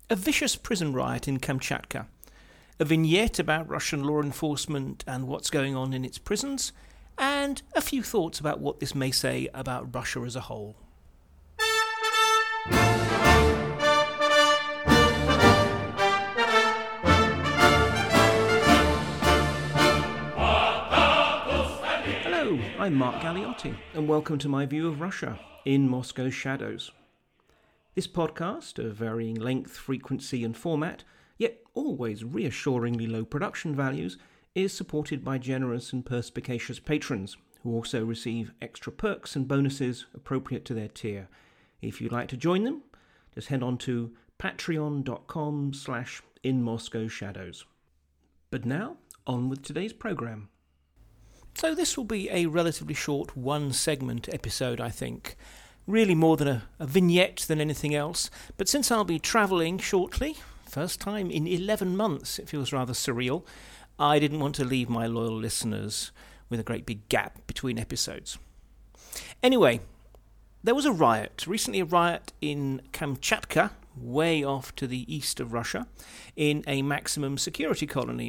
a vicious prison riot in Kamchatka, a vignette about Russian law enforcement and what's going on in its prisons, and a few thoughts about what this may say about Russia as a whole. Hello, I'm Mark Galliotti, and welcome to my view of Russia in Moscow's shadows. This podcast, of varying length, frequency and format, yet always reassuringly low production values, is supported by generous and perspicacious patrons, who also receive extra perks and bonuses appropriate to their tier. If you'd like to join them, just head on to patreon.com/InMoscowShadows. But now, on with today's programme. So this will be a relatively short one-segment episode, I think. Really more than a vignette than anything else. But since I'll be travelling shortly, first time in 11 months, it feels rather surreal, I didn't want to leave my loyal listeners with a great big gap between episodes. Anyway, there was recently a riot in Kamchatka, way off to the east of Russia, in a maximum security colony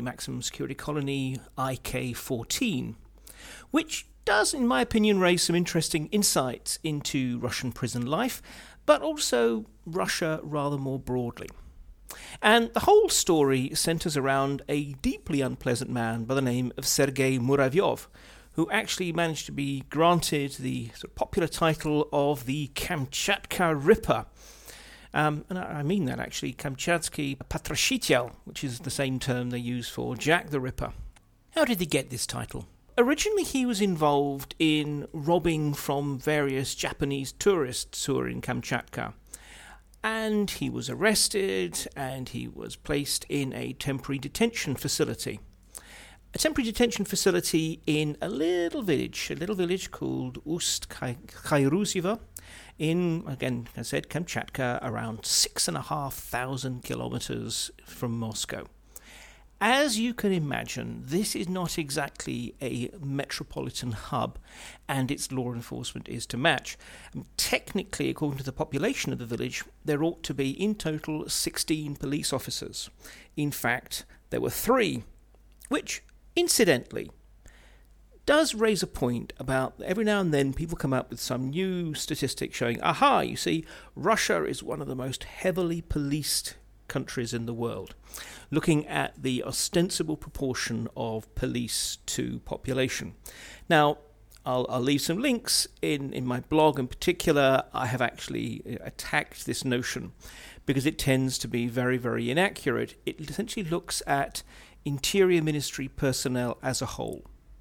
IK-14, which does, in my opinion, raise some interesting insights into Russian prison life, but also Russia rather more broadly. And the whole story centres around a deeply unpleasant man by the name of Sergei Muravyov, who actually managed to be granted the sort of popular title of the Kamchatka Ripper. And I mean that actually, Kamchatsky Patrashitelь, which is the same term they use for Jack the Ripper. How did he get this title? Originally, he was involved in robbing from various Japanese tourists who were in Kamchatka. And he was arrested and he was placed in a temporary detention facility. A temporary detention facility in a little village called Ust-Khairuzyevo in, again, as I said, Kamchatka, around 6,500 kilometers from Moscow. As you can imagine, this is not exactly a metropolitan hub, and its law enforcement is to match. Technically, according to the population of the village, there ought to be in total 16 police officers. In fact, there were 3, which, incidentally, does raise a point about every now and then people come up with some new statistic showing, you see, Russia is one of the most heavily policed countries in the world, looking at the ostensible proportion of police to population. Now, I'll leave some links in my blog. In particular, I have actually attacked this notion because it tends to be very, very inaccurate. It essentially looks at Interior Ministry personnel as a whole,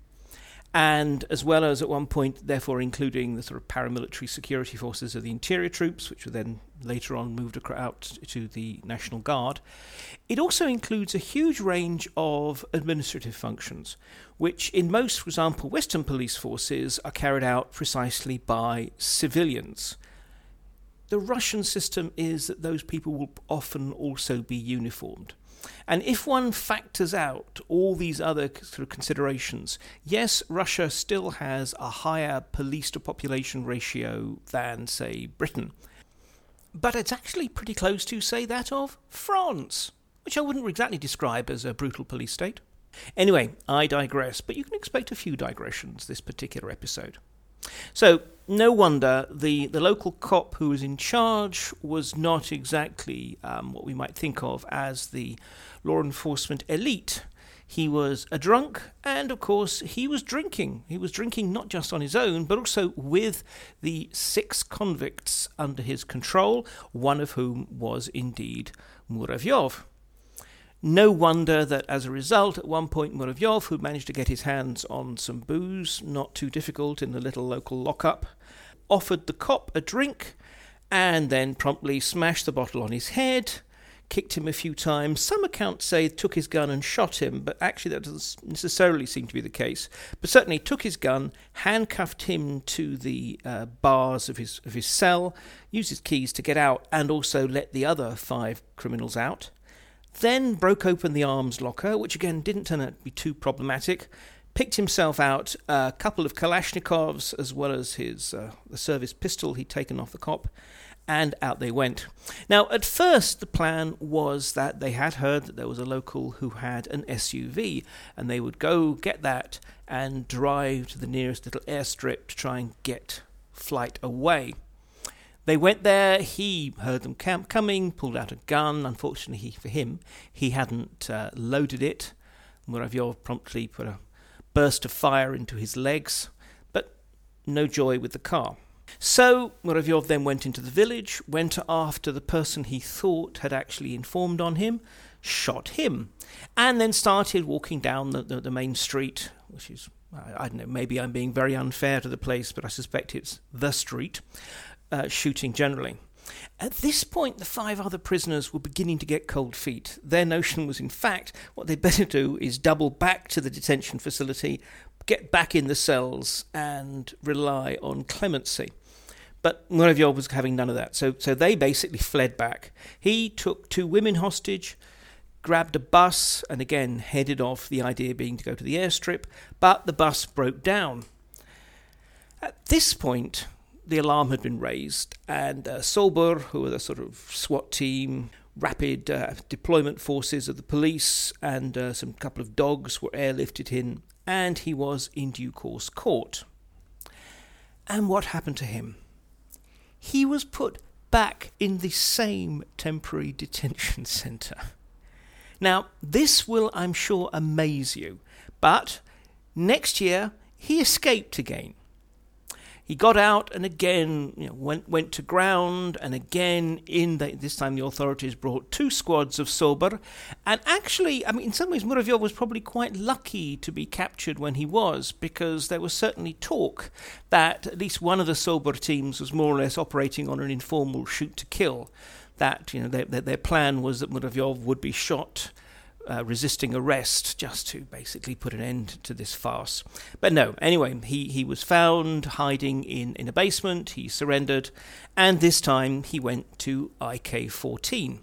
and as well as at one point, therefore, including the sort of paramilitary security forces of the interior troops, which were then later on moved out to the National Guard. It also includes a huge range of administrative functions, which in most, for example, Western police forces are carried out precisely by civilians. The Russian system is that those people will often also be uniformed. And if one factors out all these other sort of considerations, yes, Russia still has a higher police-to-population ratio than, say, Britain. But it's actually pretty close to, say, that of France, which I wouldn't exactly describe as a brutal police state. Anyway, I digress, but you can expect a few digressions this particular episode. So, no wonder the local cop who was in charge was not exactly what we might think of as the law enforcement elite. He was a drunk, and of course he was drinking. He was drinking not just on his own, but also with the 6 convicts under his control, one of whom was indeed Muravyov. No wonder that as a result, at one point Muravyov, who managed to get his hands on some booze, not too difficult in the little local lockup, offered the cop a drink and then promptly smashed the bottle on his head, kicked him a few times. Some accounts say took his gun and shot him, but actually that doesn't necessarily seem to be the case. But certainly took his gun, handcuffed him to the bars of his cell, used his keys to get out, and also let the other 5 criminals out. Then broke open the arms locker, which again didn't turn out to be too problematic, picked himself out a couple of Kalashnikovs as well as his the service pistol he'd taken off the cop, and out they went. Now, at first, the plan was that they had heard that there was a local who had an SUV, and they would go get that and drive to the nearest little airstrip to try and get flight away. They went there, he heard them coming, pulled out a gun. Unfortunately for him, he hadn't loaded it. Muravyov promptly put a burst of fire into his legs, but no joy with the car. So Muravyov then went into the village, went after the person he thought had actually informed on him, shot him, and then started walking down the main street, which is, I don't know, maybe I'm being very unfair to the place, but I suspect it's the street, shooting generally. At this point, the 5 other prisoners were beginning to get cold feet. Their notion was, in fact, what they'd better do is double back to the detention facility, get back in the cells, and rely on clemency. But Muravyov was having none of that, so they basically fled back. He took 2 women hostage, grabbed a bus, and again headed off, the idea being to go to the airstrip, but the bus broke down. At this point, the alarm had been raised, and Sobor, who were the sort of SWAT team, rapid deployment forces of the police, and some couple of dogs were airlifted in, and he was in due course caught. And what happened to him? He was put back in the same temporary detention centre. Now, this will, I'm sure, amaze you, but next year he escaped again. He got out and again went to ground, and again this time the authorities brought 2 squads of Sobor, and actually, in some ways Muravyov was probably quite lucky to be captured when he was, because there was certainly talk that at least one of the Sobor teams was more or less operating on an informal shoot to kill. That their plan was that Muravyov would be shot resisting arrest, just to basically put an end to this farce. But no, anyway, he was found hiding in a basement, he surrendered, and this time he went to IK-14.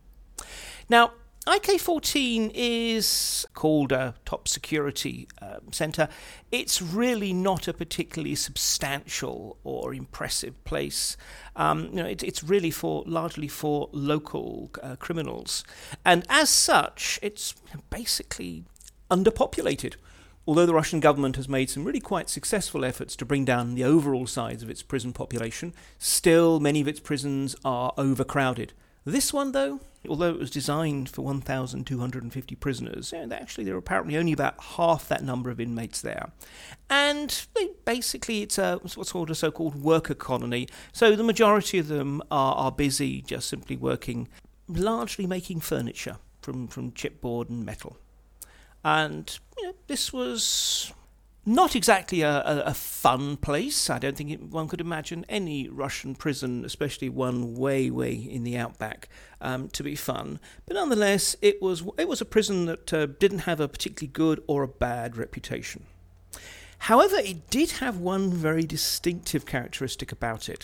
Now, IK-14 is called a top security centre. It's really not a particularly substantial or impressive place. It's really largely for local criminals, and as such, it's basically underpopulated. Although the Russian government has made some really quite successful efforts to bring down the overall size of its prison population, still many of its prisons are overcrowded. This one, though, although it was designed for 1,250 prisoners, there are apparently only about half that number of inmates there. And basically it's what's called a so-called worker colony, so the majority of them are busy just simply working, largely making furniture from chipboard and metal. And this was not exactly a fun place. I don't think one could imagine any Russian prison, especially one way in the outback, to be fun. But nonetheless, it was a prison that didn't have a particularly good or a bad reputation. However, it did have one very distinctive characteristic about it.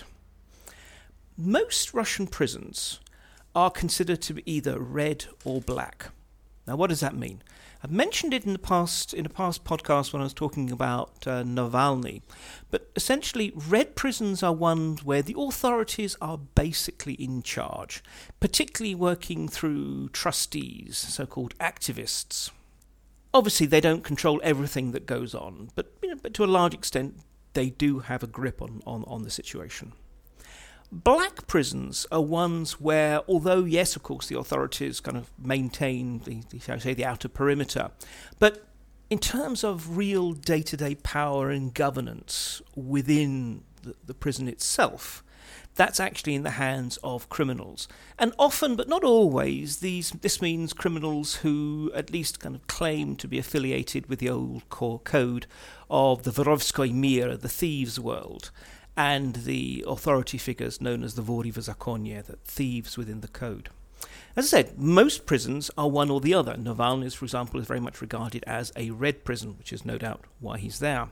Most Russian prisons are considered to be either red or black. Now, what does that mean? I've mentioned it in a past podcast when I was talking about Navalny, but essentially red prisons are ones where the authorities are basically in charge, particularly working through trustees, so-called activists. Obviously, they don't control everything that goes on, but to a large extent, they do have a grip on the situation. Black prisons are ones where, although yes, of course, the authorities kind of maintain the outer perimeter, but in terms of real day-to-day power and governance within the prison itself, that's actually in the hands of criminals. And often, but not always, this means criminals who at least kind of claim to be affiliated with the old core code of the Vorovskoy Mir, the thieves' world, and the authority figures known as the Vori v Zakonie, the thieves within the code. As I said, most prisons are one or the other. Navalny's, for example, is very much regarded as a red prison, which is no doubt why he's there.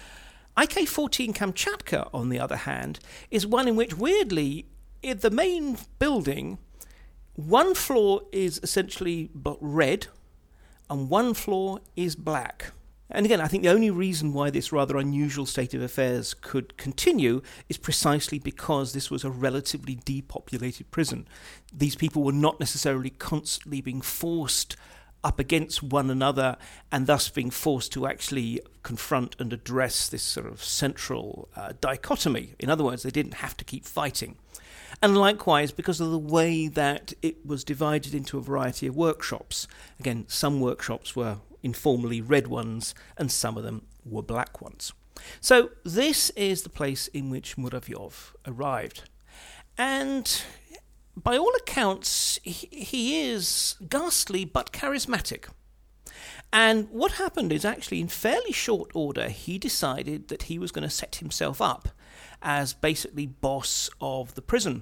IK-14 Kamchatka, on the other hand, is one in which, weirdly, in the main building, one floor is essentially red and one floor is black. And again, I think the only reason why this rather unusual state of affairs could continue is precisely because this was a relatively depopulated prison. These people were not necessarily constantly being forced up against one another and thus being forced to actually confront and address this sort of central dichotomy. In other words, they didn't have to keep fighting. And likewise, because of the way that it was divided into a variety of workshops. Again, some workshops were informally red ones, and some of them were black ones. So this is the place in which Muravyov arrived. And by all accounts, he is ghastly but charismatic. And what happened is actually in fairly short order, he decided that he was going to set himself up as basically boss of the prison.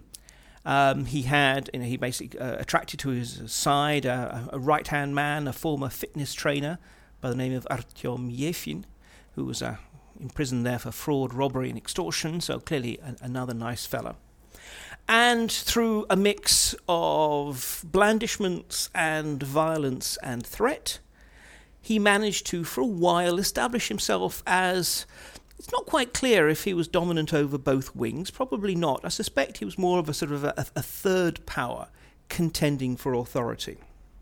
He basically attracted to his side a right-hand man, a former fitness trainer by the name of Artyom Yefim, who was in prison there for fraud, robbery and extortion, so clearly another nice fella. And through a mix of blandishments and violence and threat, he managed to, for a while, establish himself as... It's not quite clear if he was dominant over both wings. Probably not. I suspect he was more of a sort of a third power contending for authority.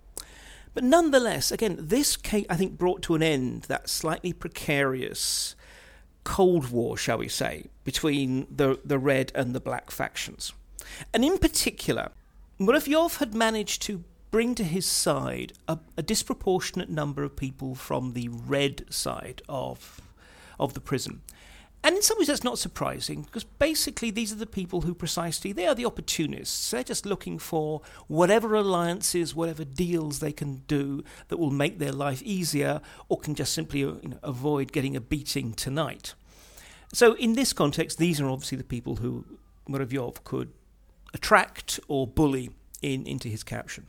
But nonetheless, again, this case, I think, brought to an end that slightly precarious Cold War, shall we say, between the red and the black factions. And in particular, Muravyov had managed to bring to his side a disproportionate number of people from the red side of the prison. And in some ways that's not surprising, because basically these are the people who they are the opportunists. They're just looking for whatever alliances, whatever deals they can do that will make their life easier, or can just simply avoid getting a beating tonight. So in this context, these are obviously the people who Muravyov could attract or bully into his caption.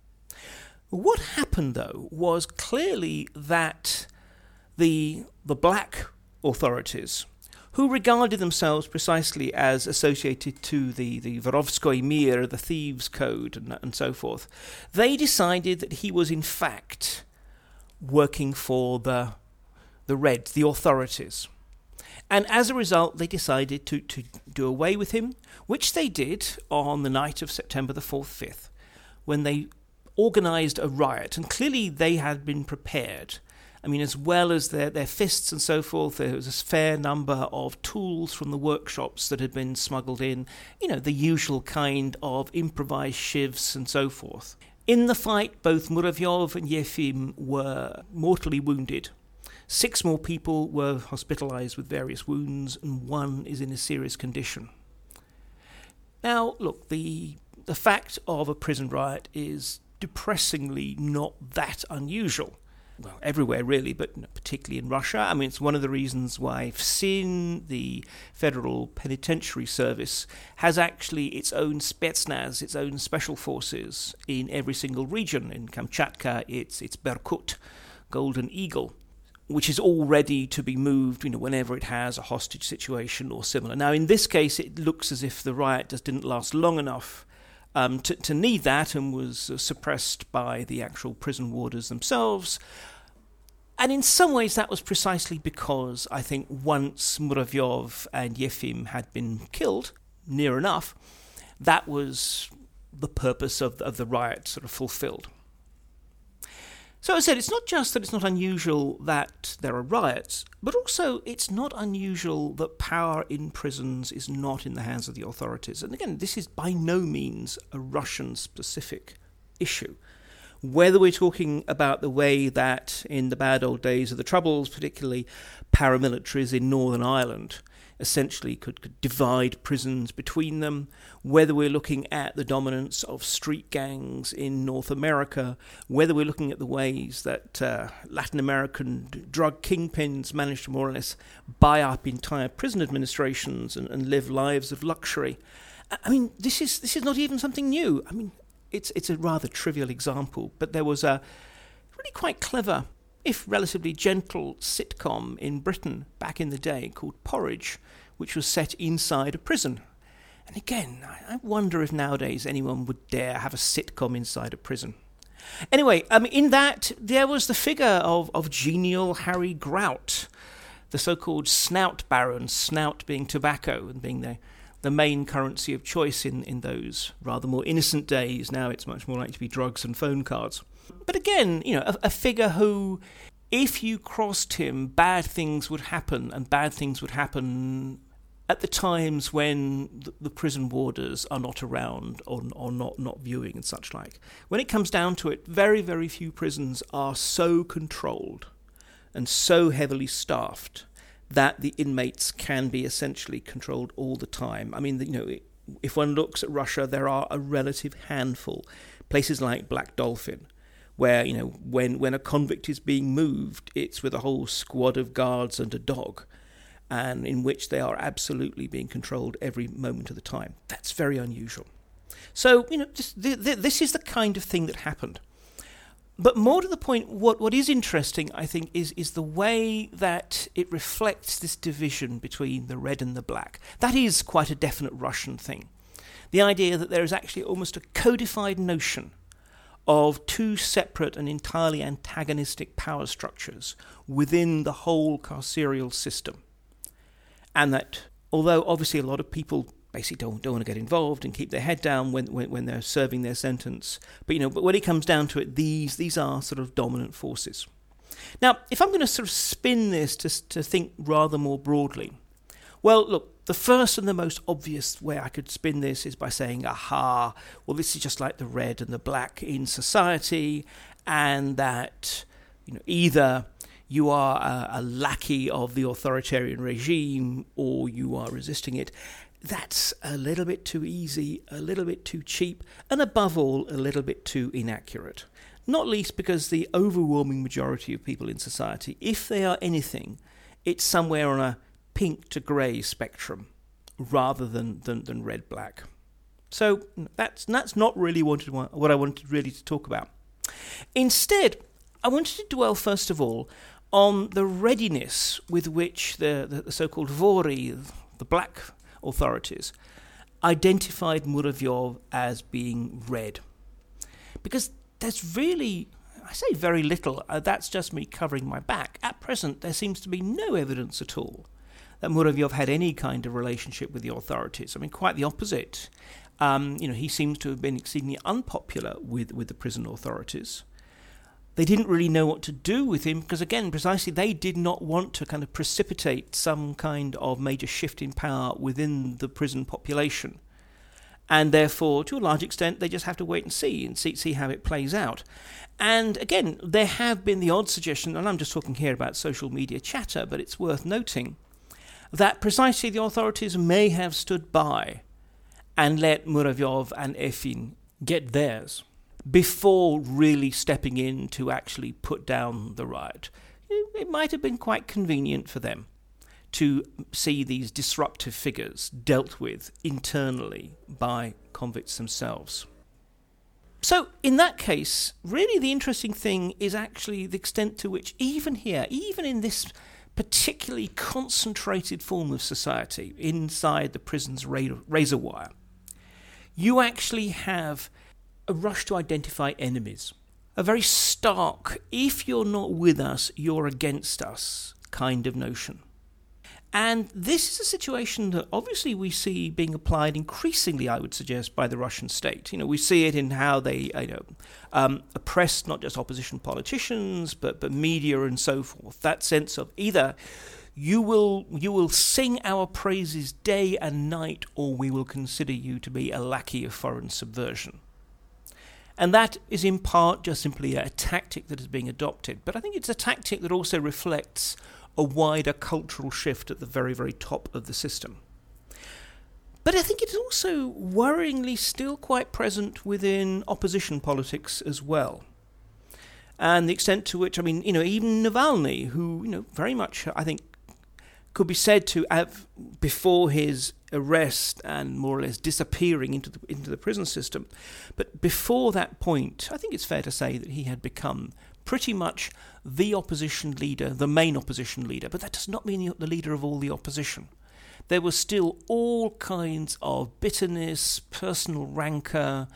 What happened, though, was clearly that the black authorities, who regarded themselves precisely as associated to the Vorovskoy Mir, the Thieves' Code, and so forth, they decided that he was in fact working for the Reds, the authorities. And as a result, they decided to do away with him, which they did on the night of September the 4th, 5th, when they organised a riot. And clearly they had been prepared. I mean, as well as their fists and so forth, there was a fair number of tools from the workshops that had been smuggled in, the usual kind of improvised shivs and so forth. In the fight, both Muravyov and Yefim were mortally wounded. 6 more people were hospitalised with various wounds, and 1 is in a serious condition. Now, look, the fact of a prison riot is depressingly not that unusual. Well, everywhere really, but particularly in Russia. I mean, it's one of the reasons why FSIN, the Federal Penitentiary Service, has actually its own Spetsnaz, its own special forces in every single region. In Kamchatka, it's Berkut, Golden Eagle, which is all ready to be moved, whenever it has a hostage situation or similar. Now, in this case, it looks as if the riot just didn't last long enough to need that, and was suppressed by the actual prison warders themselves. And in some ways that was precisely because I think once Muravyov and Yefim had been killed, near enough, that was the purpose of the riot sort of fulfilled. So as I said, it's not just that it's not unusual that there are riots, but also it's not unusual that power in prisons is not in the hands of the authorities. And again, this is by no means a Russian-specific issue. Whether we're talking about the way that in the bad old days of the Troubles, particularly paramilitaries in Northern Ireland, essentially could divide prisons between them, whether we're looking at the dominance of street gangs in North America, whether we're looking at the ways that Latin American drug kingpins managed to more or less buy up entire prison administrations and live lives of luxury. I mean, this is not even something new. I mean, it's a rather trivial example, but there was a really quite clever, if relatively gentle, sitcom in Britain back in the day called Porridge, which was set inside a prison. And again, I wonder if nowadays anyone would dare have a sitcom inside a prison. Anyway, in that, there was the figure of genial Harry Grout, the so-called snout baron, snout being tobacco and being the main currency of choice in those rather more innocent days. Now it's much more likely to be drugs and phone cards. But again, a figure who, if you crossed him, bad things would happen, and bad things would happen at the times when the prison warders are not around or not viewing and such like. When it comes down to it, very, very few prisons are so controlled and so heavily staffed that the inmates can be essentially controlled all the time. I mean, if one looks at Russia, there are a relative handful. Places like Black Dolphin, where, when a convict is being moved, it's with a whole squad of guards and a dog, and in which they are absolutely being controlled every moment of the time. That's very unusual. So, this is the kind of thing that happened. But more to the point, what is interesting, I think, is the way that it reflects this division between the red and the black. That is quite a definite Russian thing. The idea that there is actually almost a codified notion of two separate and entirely antagonistic power structures within the whole carceral system. And that, although obviously a lot of people basically don't want to get involved and keep their head down when they're serving their sentence, but when it comes down to it, these are sort of dominant forces. Now, if I'm going to sort of spin this to think rather more broadly, well, look, the first and the most obvious way I could spin this is by saying, well, this is just like the red and the black in society, and that either you are a lackey of the authoritarian regime or you are resisting it. That's a little bit too easy, a little bit too cheap, and above all, a little bit too inaccurate. Not least because the overwhelming majority of people in society, if they are anything, it's somewhere on a pink to grey spectrum rather than red-black. So that's not really what I wanted really to talk about. Instead, I wanted to dwell first of all on the readiness with which the so-called Vori, the black authorities, identified Muravyov as being red. Because there's really, I say very little, that's just me covering my back. At present, there seems to be no evidence at all that Muravyov had any kind of relationship with the authorities. I mean, quite the opposite. He seems to have been exceedingly unpopular with the prison authorities. They didn't really know what to do with him because, again, precisely they did not want to kind of precipitate some kind of major shift in power within the prison population. And therefore, to a large extent, they just have to wait and see how it plays out. And again, there have been the odd suggestion, and I'm just talking here about social media chatter, but it's worth noting, that precisely the authorities may have stood by and let Muravyov and Efin get theirs before really stepping in to actually put down the riot. It might have been quite convenient for them to see these disruptive figures dealt with internally by convicts themselves. So in that case, really the interesting thing is actually the extent to which even in this particularly concentrated form of society, inside the prison's razor wire, you actually have a rush to identify enemies. A very stark, if you're not with us, you're against us kind of notion. And this is a situation that obviously we see being applied increasingly, I would suggest, by the Russian state. We see it in how they oppress not just opposition politicians, but media and so forth. That sense of either you will sing our praises day and night, or we will consider you to be a lackey of foreign subversion. And that is in part just simply a tactic that is being adopted. But I think it's a tactic that also reflects a wider cultural shift at the very, very top of the system. But I think it's also worryingly still quite present within opposition politics as well. And the extent to which, even Navalny, who, very much, I think, could be said to have, before his arrest and more or less disappearing into the prison system, but before that point, I think it's fair to say that he had become pretty much the opposition leader, the main opposition leader. But that does not mean the leader of all the opposition. There was still all kinds of bitterness, personal rancour,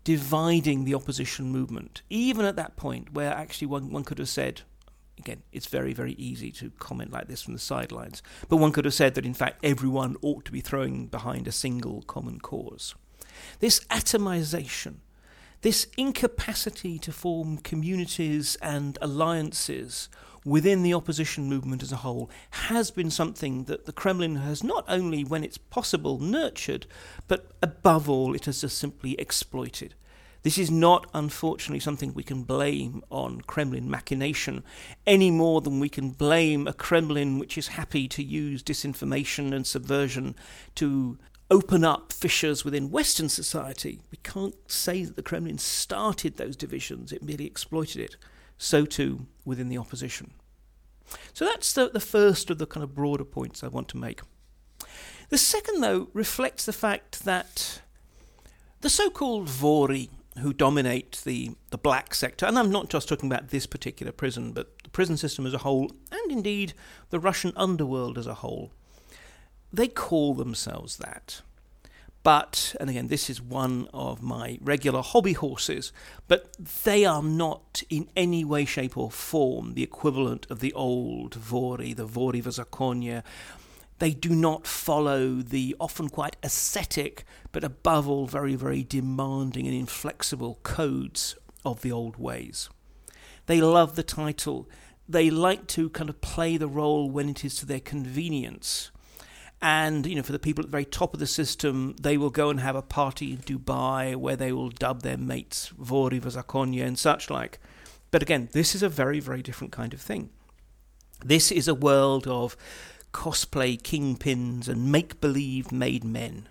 dividing the opposition movement, even at that point where actually one could have said, again, it's very, very easy to comment like this from the sidelines, but one could have said that in fact everyone ought to be throwing behind a single common cause. This atomization, this incapacity to form communities and alliances within the opposition movement as a whole has been something that the Kremlin has not only, when it's possible, nurtured, but above all, it has just simply exploited. This is not, unfortunately, something we can blame on Kremlin machination any more than we can blame a Kremlin which is happy to use disinformation and subversion to open up fissures within Western society. We can't say that the Kremlin started those divisions, it merely exploited it. So too within the opposition. So that's the first of the kind of broader points I want to make. The second, though, reflects the fact that the so-called Vori, who dominate the black sector, and I'm not just talking about this particular prison, but the prison system as a whole, and indeed the Russian underworld as a whole, they call themselves that. But, and again, this is one of my regular hobby horses, but they are not in any way, shape or form the equivalent of the old Vori, the Vori Vazakonia. They do not follow the often quite ascetic, but above all very, very demanding and inflexible codes of the old ways. They love the title. They like to kind of play the role when it is to their convenience. And, for the people at the very top of the system, they will go and have a party in Dubai where they will dub their mates Vori Vazakonia and such like. But again, this is a very, very different kind of thing. This is a world of cosplay kingpins and make-believe made men.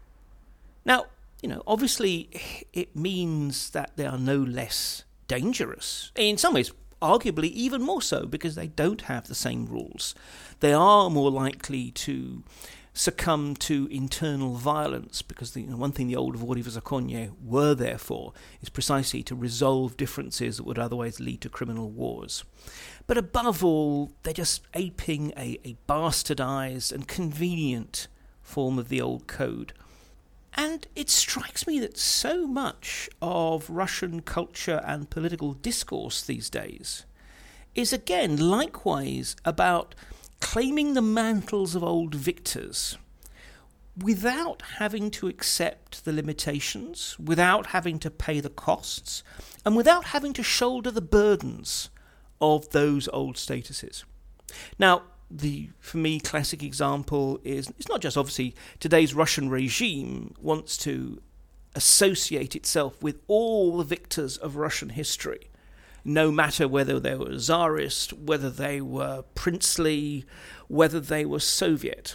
Now, obviously it means that they are no less dangerous. In some ways, arguably even more so, because they don't have the same rules. They are more likely to succumb to internal violence, because one thing the old Vori Vazakonia were there for is precisely to resolve differences that would otherwise lead to criminal wars. But above all, they're just aping a bastardized and convenient form of the old code. And it strikes me that so much of Russian culture and political discourse these days is again likewise about claiming the mantles of old victors without having to accept the limitations, without having to pay the costs, and without having to shoulder the burdens of those old statuses. Now, the, for me, classic example is, it's not just obviously today's Russian regime wants to associate itself with all the victors of Russian history, no matter whether they were Tsarist, whether they were princely, whether they were Soviet.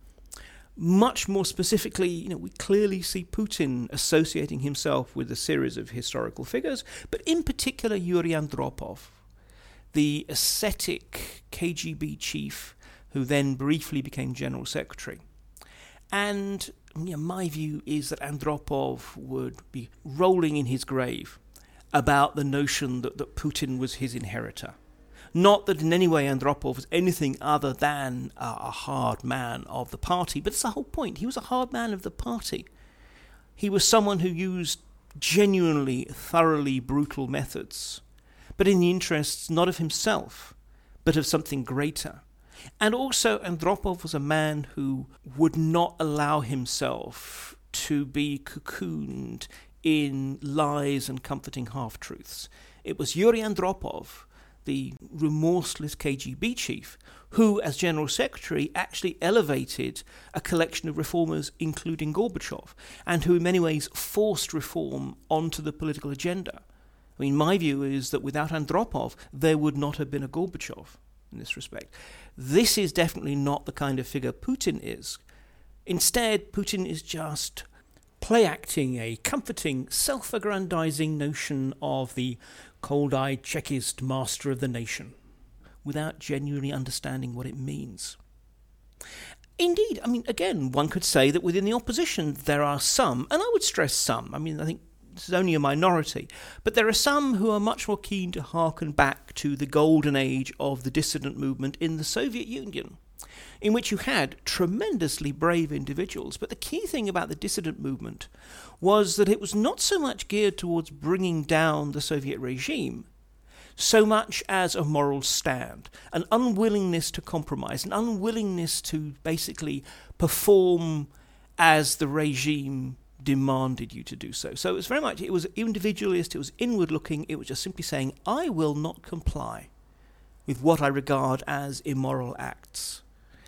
Much more specifically, we clearly see Putin associating himself with a series of historical figures, but in particular Yuri Andropov, the ascetic KGB chief who then briefly became general secretary. And my view is that Andropov would be rolling in his grave about the notion that Putin was his inheritor. Not that in any way Andropov was anything other than a hard man of the party, but it's the whole point. He was a hard man of the party. He was someone who used genuinely, thoroughly brutal methods, but in the interests not of himself, but of something greater. And also Andropov was a man who would not allow himself to be cocooned in lies and comforting half-truths. It was Yuri Andropov, the remorseless KGB chief, who, as General Secretary, actually elevated a collection of reformers, including Gorbachev, and who in many ways forced reform onto the political agenda. I mean, my view is that without Andropov, there would not have been a Gorbachev in this respect. This is definitely not the kind of figure Putin is. Instead, Putin is just play-acting a comforting, self-aggrandizing notion of the cold-eyed Chekist master of the nation, without genuinely understanding what it means. Indeed, again, one could say that within the opposition there are some, and I would stress some, I think this is only a minority, but there are some who are much more keen to harken back to the golden age of the dissident movement in the Soviet Union. in which you had tremendously brave individuals. But the key thing about the dissident movement was that it was not so much geared towards bringing down the Soviet regime, so much as a moral stand, an unwillingness to compromise, an unwillingness to basically perform as the regime demanded you to do so. So it was very much, it was individualist, it was inward looking, it was just simply saying, I will not comply with what I regard as immoral acts.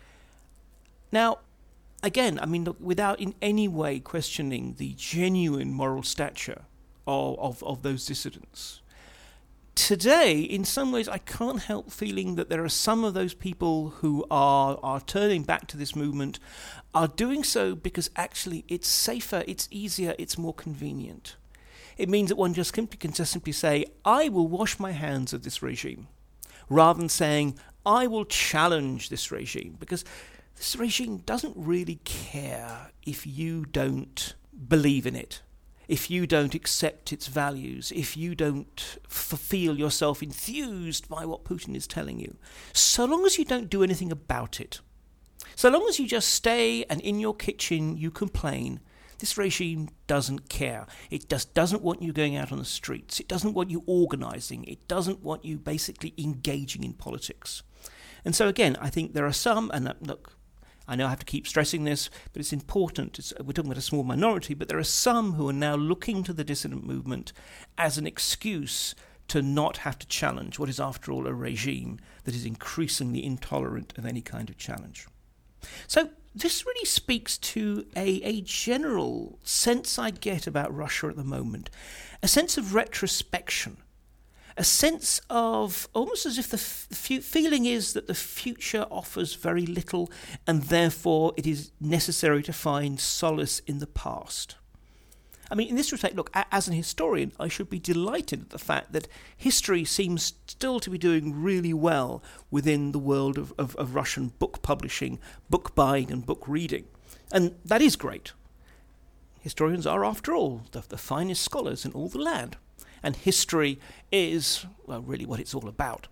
Now, again, I mean, look, without in any way questioning the genuine moral stature of those dissidents, today, in some ways, I can't help feeling that there are some of those people who are turning back to this movement are doing so because actually it's safer, it's easier, it's more convenient. It means that one just can simply say, I will wash my hands of this regime, rather than saying, I will challenge this regime, because this regime doesn't really care if you don't believe in it, if you don't accept its values, if you don't feel yourself enthused by what Putin is telling you. So long as you don't do anything about it, so long as you just stay and in your kitchen you complain, this regime doesn't care. It just doesn't want you going out on the streets. It doesn't want you organising. It doesn't want you basically engaging in politics. And so again, I think there are some, and look, I know I have to keep stressing this, but it's important. We're talking about a small minority, but there are some who are now looking to the dissident movement as an excuse to not have to challenge what is, after all, a regime that is increasingly intolerant of any kind of challenge. So this really speaks to a general sense I get about Russia at the moment, a sense of retrospection, a sense of almost as if the feeling is that the future offers very little and therefore it is necessary to find solace in the past. I mean, in this respect, look, as an historian, I should be delighted at the fact that history seems still to be doing really well within the world of Russian book publishing, book buying and book reading. And that is great. Historians are, after all, the finest scholars in all the land. And history is, well, really what it's all about.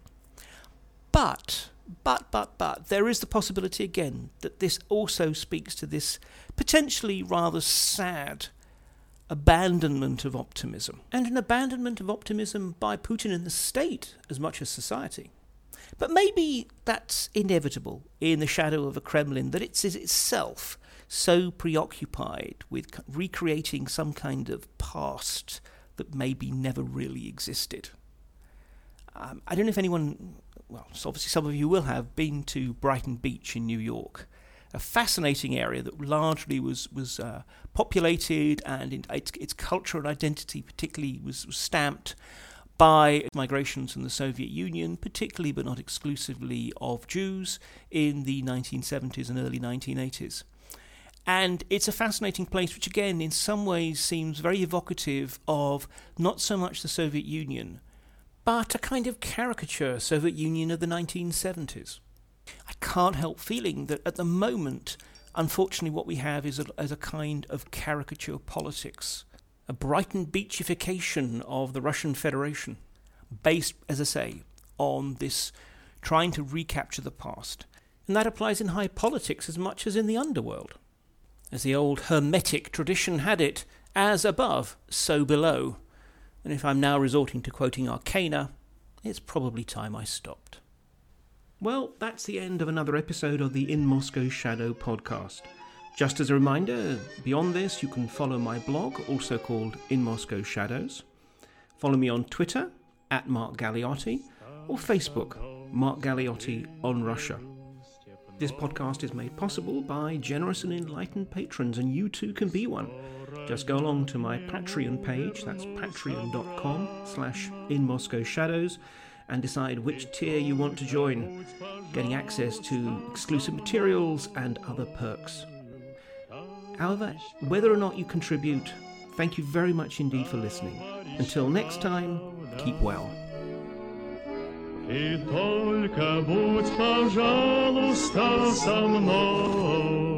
But there is the possibility again that this also speaks to this potentially rather sad abandonment of optimism, and an abandonment of optimism by Putin and the state as much as society. But maybe that's inevitable in the shadow of a Kremlin that it is itself so preoccupied with recreating some kind of past that maybe never really existed. I don't know if anyone, well, so obviously some of you will have, been to Brighton Beach in New York. A fascinating area that largely was populated, and its culture and identity particularly was stamped by migrations from the Soviet Union, particularly but not exclusively of Jews in the 1970s and early 1980s. And it's a fascinating place which again in some ways seems very evocative of not so much the Soviet Union, but a kind of caricature Soviet Union of the 1970s. I can't help feeling that at the moment, unfortunately, what we have is a kind of caricature politics, a Brighton Beachification of the Russian Federation, based, as I say, on this trying to recapture the past. And that applies in high politics as much as in the underworld. As the old Hermetic tradition had it, as above, so below. And if I'm now resorting to quoting Arcana, it's probably time I stopped. Well, that's the end of another episode of the In Moscow Shadow podcast. Just as a reminder, beyond this, you can follow my blog, also called In Moscow Shadows. Follow me on Twitter, @Mark Galeotti, or Facebook, Mark Galeotti on Russia. This podcast is made possible by generous and enlightened patrons, and you too can be one. Just go along to my Patreon page, that's patreon.com/InMoscowShadows, and decide which tier you want to join, getting access to exclusive materials and other perks. However, whether or not you contribute, thank you very much indeed for listening. Until next time, keep well. И только будь, пожалуйста, со мной.